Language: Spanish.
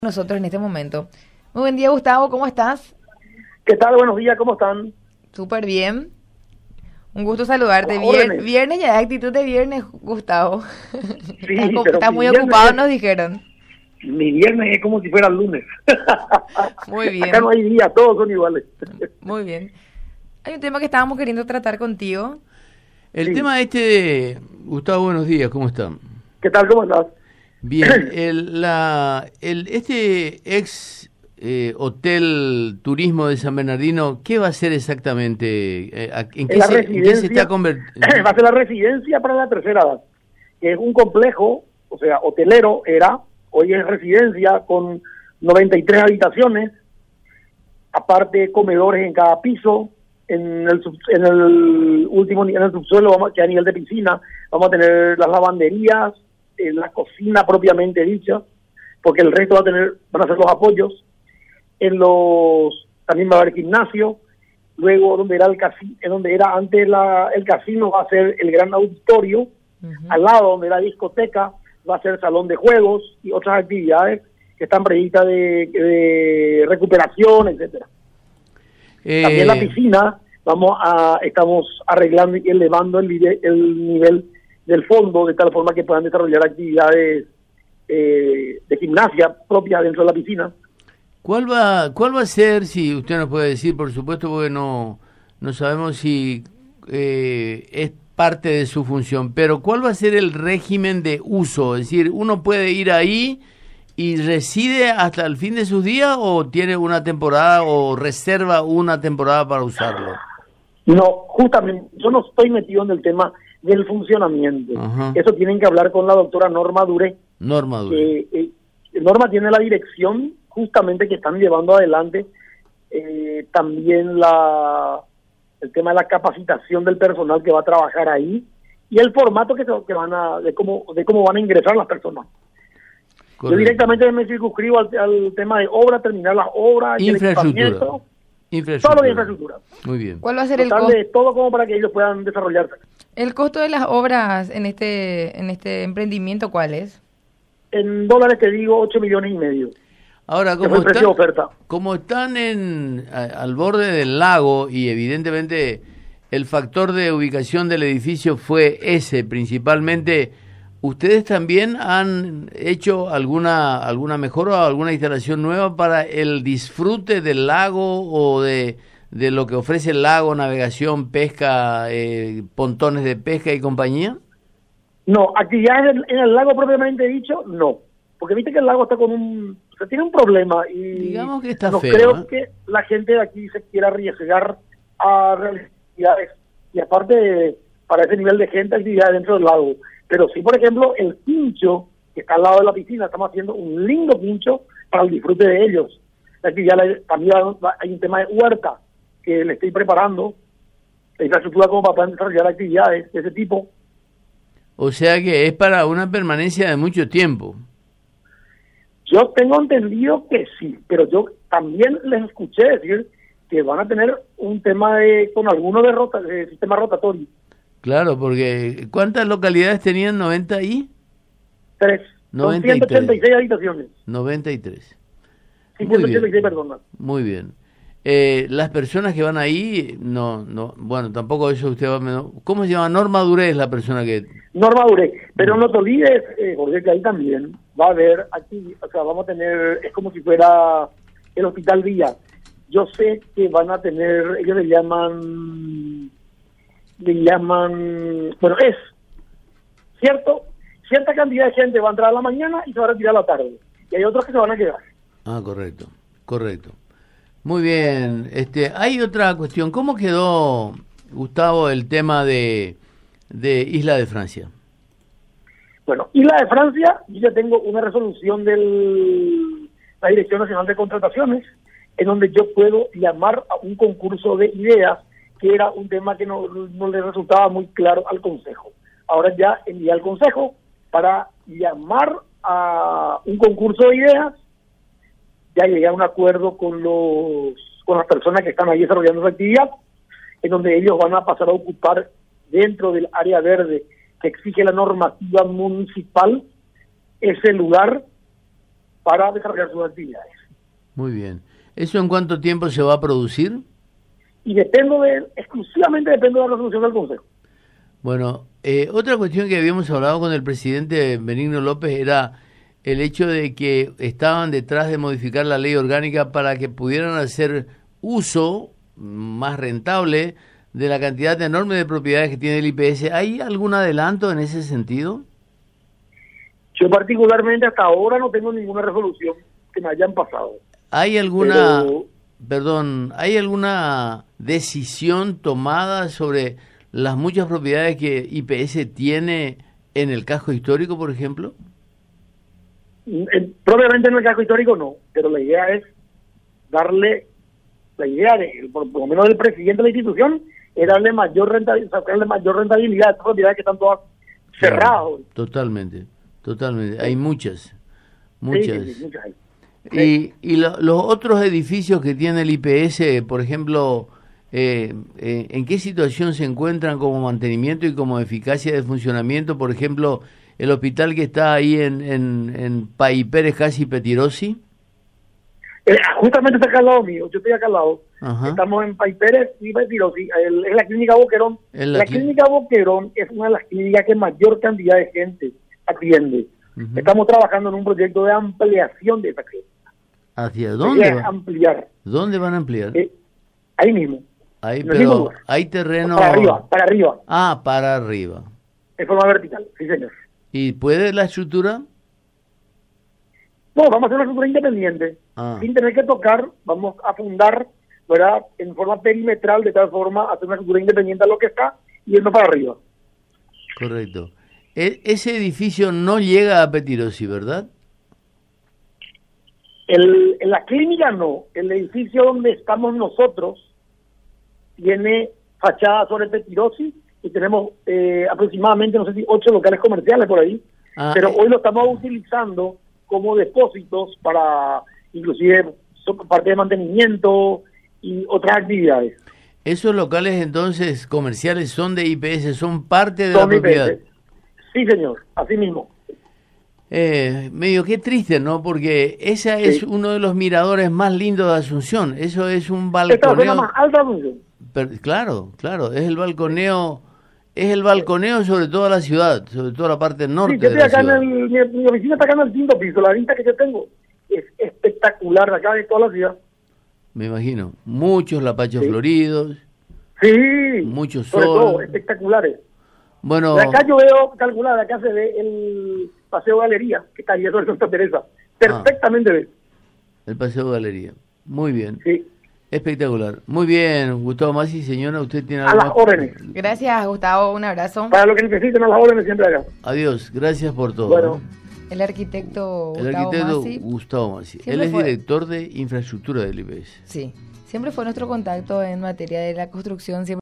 Nosotros en este momento. Muy buen día, Gustavo, ¿cómo estás? ¿Qué tal? Buenos días, ¿cómo están? Súper bien. Un gusto saludarte. Viernes ya, actitud de viernes, Gustavo. Sí, estás muy ocupado, nos dijeron. Mi viernes es como si fuera el lunes. Muy bien. Acá no hay días, todos son iguales. Muy bien. Hay un tema que estábamos queriendo tratar contigo. El tema de Gustavo, buenos días, ¿cómo están? ¿Qué tal? ¿Cómo estás? Bien, este ex hotel turismo de San Bernardino, ¿qué va a ser exactamente? ¿En qué se está convirtiendo? Va a ser la residencia para la tercera edad, que es un complejo, o sea, hotelero hoy es residencia con 93 habitaciones, aparte comedores en cada piso. En el subsuelo, que a nivel de piscina, vamos a tener las lavanderías, la cocina propiamente dicha, porque el resto van a ser los apoyos. También va a haber gimnasio. Luego, donde era antes el casino, va a ser el gran auditorio. Al lado, donde era discoteca, va a ser salón de juegos y otras actividades que están previstas de recuperación, etcétera. También la piscina, estamos arreglando y elevando el nivel del fondo de tal forma que puedan desarrollar actividades de gimnasia propias dentro de la piscina. ¿Cuál va a ser, si usted nos puede decir, por supuesto, porque no sabemos si es parte de su función, pero cuál va a ser el régimen de uso? Es decir, ¿uno puede ir ahí y reside hasta el fin de sus días o tiene una temporada o reserva una temporada para usarlo? No, justamente, yo no estoy metido en el tema del funcionamiento. Ajá. Eso tienen que hablar con la doctora Norma Duré. Norma Duré. Norma tiene la dirección justamente que están llevando adelante también el tema de la capacitación del personal que va a trabajar ahí y el formato de cómo van a ingresar las personas. Correcto. Yo directamente me circunscribo al tema de obra, terminar las obras, infraestructura. Solo de infraestructura. Muy bien. ¿Cuál va a ser el costo? De todo como para que ellos puedan desarrollarse. ¿El costo de las obras en este emprendimiento cuál es? En dólares te digo 8,5 millones. Ahora, como están al borde del lago y evidentemente el factor de ubicación del edificio fue ese principalmente, ¿ustedes también han hecho alguna mejora o alguna instalación nueva para el disfrute del lago o de lo que ofrece el lago, navegación, pesca, pontones de pesca y compañía? No, actividades en el lago propiamente dicho, no. Porque viste que el lago está tiene un problema y digamos que está no feo, creo que la gente de aquí se quiera arriesgar a realizar actividades. Y aparte, para ese nivel de gente, actividades dentro del lago. Pero sí, por ejemplo, el quincho, que está al lado de la piscina, estamos haciendo un lindo quincho para el disfrute de ellos. La actividad, también hay un tema de huerta que le estoy preparando, la infraestructura como para poder desarrollar actividades de ese tipo. O sea que es para una permanencia de mucho tiempo. Yo tengo entendido que sí, pero yo también les escuché decir que van a tener un tema con algunos de sistema rotatorio. Claro, porque ¿cuántas localidades tenían? ¿90 y? 3. 93. Son 186 habitaciones. 93. 186 personas. Muy bien. Las personas que van ahí, bueno, tampoco eso usted va a... ¿Cómo se llama? Norma Duré es la persona que... Norma Duré, pero no te olvides, Jorge, que ahí también va a haber aquí, o sea, vamos a tener, es como si fuera el Hospital Villa. Yo sé que van a tener, ellos le llaman, bueno, es cierta cantidad de gente va a entrar a la mañana y se va a retirar a la tarde. Y hay otros que se van a quedar. Ah, correcto. Muy bien. Hay otra cuestión. ¿Cómo quedó, Gustavo, el tema de Isla de Francia? Bueno, Isla de Francia, yo ya tengo una resolución de la Dirección Nacional de Contrataciones, en donde yo puedo llamar a un concurso de ideas, que era un tema que no le resultaba muy claro al Consejo. Ahora ya envié al Consejo para llamar a un concurso de ideas. Ya llegué a un acuerdo con las personas que están ahí desarrollando su actividad, en donde ellos van a pasar a ocupar dentro del área verde que exige la normativa municipal ese lugar para desarrollar sus actividades. Muy bien. ¿Eso en cuánto tiempo se va a producir? Y exclusivamente depende de la resolución del Consejo. Bueno, otra cuestión que habíamos hablado con el presidente Benigno López era el hecho de que estaban detrás de modificar la ley orgánica para que pudieran hacer uso más rentable de la cantidad enorme de propiedades que tiene el IPS. ¿Hay algún adelanto en ese sentido? Yo particularmente hasta ahora no tengo ninguna resolución que me hayan pasado. ¿Hay alguna, ¿hay alguna decisión tomada sobre las muchas propiedades que IPS tiene en el casco histórico, por ejemplo? Propiamente en el casco histórico no, pero la idea es darle, por lo menos del presidente de la institución, es darle mayor rentabilidad a estas propiedades que están todas cerradas. Totalmente. Hay muchas. Sí, muchas hay. Y los otros edificios que tiene el IPS, por ejemplo, ¿en qué situación se encuentran como mantenimiento y como eficacia de funcionamiento? Por ejemplo, el hospital que está ahí en Paipérez, casi Petirosi. Justamente está acá al lado mío, yo estoy acá al lado. Ajá. Estamos en Paipérez y Petirosi, es la clínica Boquerón. La clínica Boquerón es una de las clínicas que mayor cantidad de gente atiende. Uh-huh. Estamos trabajando en un proyecto de ampliación de esta clínica. ¿Hacia dónde? Ampliar. ¿Dónde van a ampliar? Ahí mismo. Ahí, pero hay terreno... Para arriba. Ah, para arriba. En forma vertical, sí señor. ¿Y puede la estructura? No, vamos a hacer una estructura independiente. Sin tener que tocar, vamos a fundar, ¿verdad? En forma perimetral, de tal forma, hacer una estructura independiente a lo que está, y yendo para arriba. Correcto. Ese edificio no llega a Petirosi, ¿verdad? En la clínica no. El edificio donde estamos nosotros tiene fachada sobre Petirosi y tenemos aproximadamente, no sé si 8 locales comerciales por ahí, pero hoy lo estamos utilizando como depósitos para inclusive parte de mantenimiento y otras actividades. ¿Esos locales entonces comerciales son de IPS, son parte de la propiedad? Sí, señor, así mismo. Medio que triste, ¿no? Porque esa es uno de los miradores más lindos de Asunción. Eso es un balconeo. Esta es la más alta de Asunción. Claro, es el balconeo. Es el balconeo sobre toda la ciudad, sobre toda la parte norte de la ciudad. Mi oficina está acá en el 5º piso. La vista que yo tengo es espectacular de acá de toda la ciudad. Me imagino. Muchos lapachos floridos. Sí. Muchos sobre todo, espectaculares. Bueno. De acá yo veo calcular, de acá se ve el Paseo Galería, que está ahí sobre Santa Teresa. Perfectamente ve. El Paseo Galería. Muy bien. Sí. Espectacular. Muy bien, Gustavo Masi, señora, usted tiene algo a las órdenes. Gracias, Gustavo, un abrazo. Para lo que necesiten, a las órdenes siempre acá. Adiós, gracias por todo. Bueno. El arquitecto Gustavo Masi. Él es director de infraestructura del IPS. Sí, siempre fue nuestro contacto en materia de la construcción.